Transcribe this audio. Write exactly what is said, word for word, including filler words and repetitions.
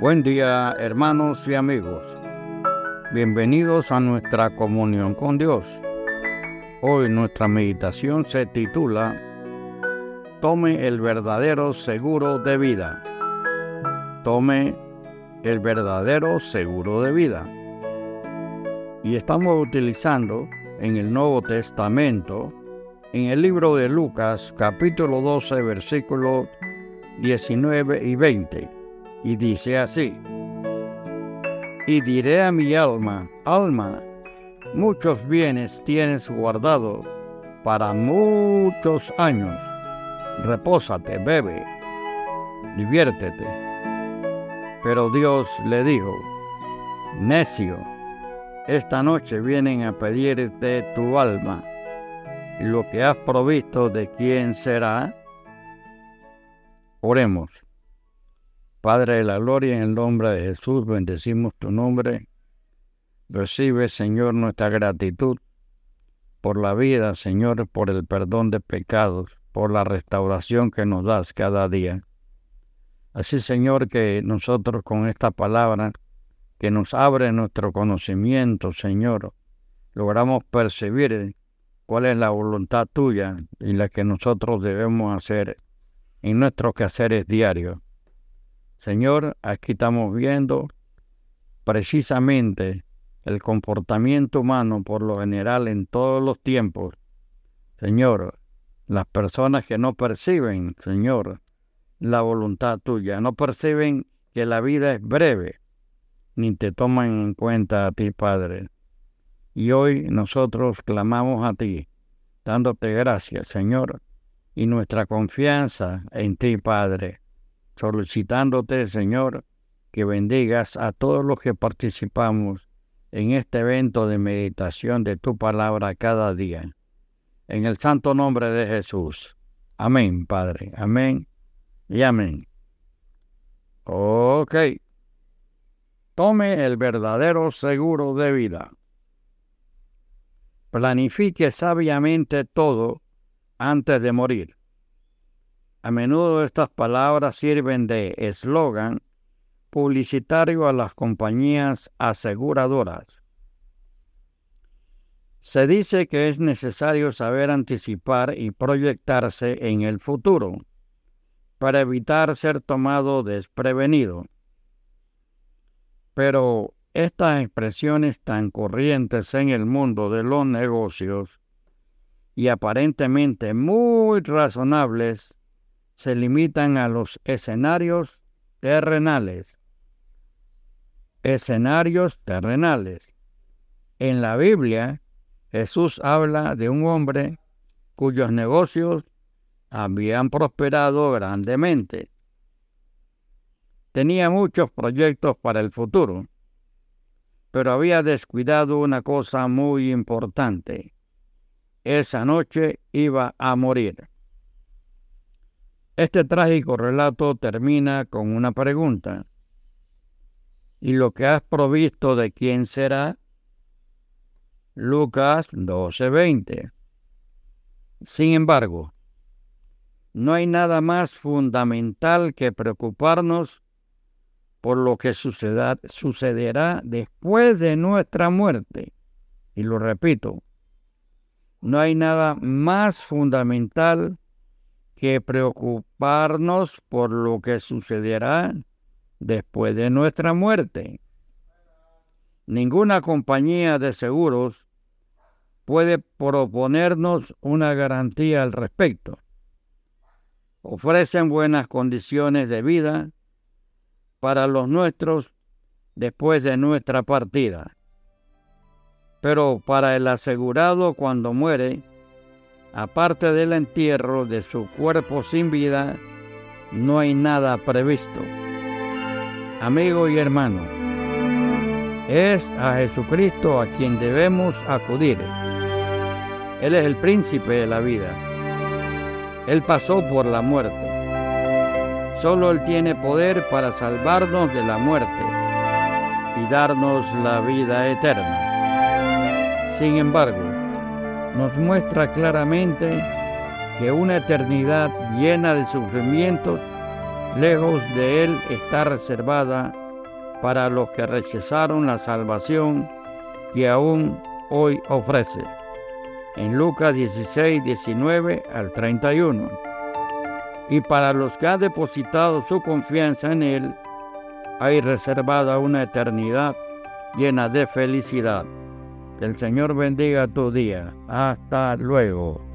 Buen día, hermanos y amigos. Bienvenidos a nuestra comunión con Dios. Hoy nuestra meditación se titula Tome el verdadero seguro de vida. Tome el verdadero seguro de vida. Y estamos utilizando en el Nuevo Testamento, en el libro de Lucas, capítulo doce, versículos diecinueve y veinte. Y dice así: Y diré a mi alma, alma, muchos bienes tienes guardado para muchos años. Repósate, bebe, diviértete. Pero Dios le dijo: necio, esta noche vienen a pedirte tu alma, y lo que has provisto, ¿de quién será? Oremos. Padre de la gloria, en el nombre de Jesús, bendecimos tu nombre. Recibe, Señor, nuestra gratitud por la vida, Señor, por el perdón de pecados, por la restauración que nos das cada día. Así, Señor, que nosotros con esta palabra, que nos abre nuestro conocimiento, Señor, logramos percibir cuál es la voluntad tuya y la que nosotros debemos hacer en nuestros quehaceres diarios. Señor, aquí estamos viendo precisamente el comportamiento humano por lo general en todos los tiempos. Señor, las personas que no perciben, Señor, la voluntad tuya, no perciben que la vida es breve, ni te toman en cuenta a ti, Padre. Y hoy nosotros clamamos a ti, dándote gracias, Señor, y nuestra confianza en ti, Padre, solicitándote, Señor, que bendigas a todos los que participamos en este evento de meditación de tu palabra cada día. En el santo nombre de Jesús. Amén, Padre. Amén y amén. Ok. Tome el verdadero seguro de vida. Planifique sabiamente todo antes de morir. A menudo estas palabras sirven de eslogan publicitario a las compañías aseguradoras. Se dice que es necesario saber anticipar y proyectarse en el futuro para evitar ser tomado desprevenido. Pero estas expresiones tan corrientes en el mundo de los negocios y aparentemente muy razonables se limitan a los escenarios terrenales. Escenarios terrenales. En la Biblia, Jesús habla de un hombre cuyos negocios habían prosperado grandemente. Tenía muchos proyectos para el futuro, pero había descuidado una cosa muy importante. Esa noche iba a morir. Este trágico relato termina con una pregunta. ¿Y lo que has provisto, de quién será? Lucas doce veinte. Sin embargo, no hay nada más fundamental que preocuparnos por lo que suceda, sucederá después de nuestra muerte. Y lo repito, no hay nada más fundamental que preocuparnos por lo que sucederá después de nuestra muerte. Ninguna compañía de seguros puede proponernos una garantía al respecto. Ofrecen buenas condiciones de vida para los nuestros después de nuestra partida. Pero para el asegurado cuando muere, aparte del entierro de su cuerpo sin vida, no hay nada previsto. Amigo y hermano, es a Jesucristo a quien debemos acudir. Él es el príncipe de la vida. Él pasó por la muerte. Solo Él tiene poder para salvarnos de la muerte y darnos la vida eterna. Sin embargo, nos muestra claramente que una eternidad llena de sufrimientos, lejos de Él, está reservada para los que rechazaron la salvación que aún hoy ofrece. En Lucas dieciséis, diecinueve al treinta y uno. Y para los que han depositado su confianza en Él, hay reservada una eternidad llena de felicidad. Que el Señor bendiga tu día. Hasta luego.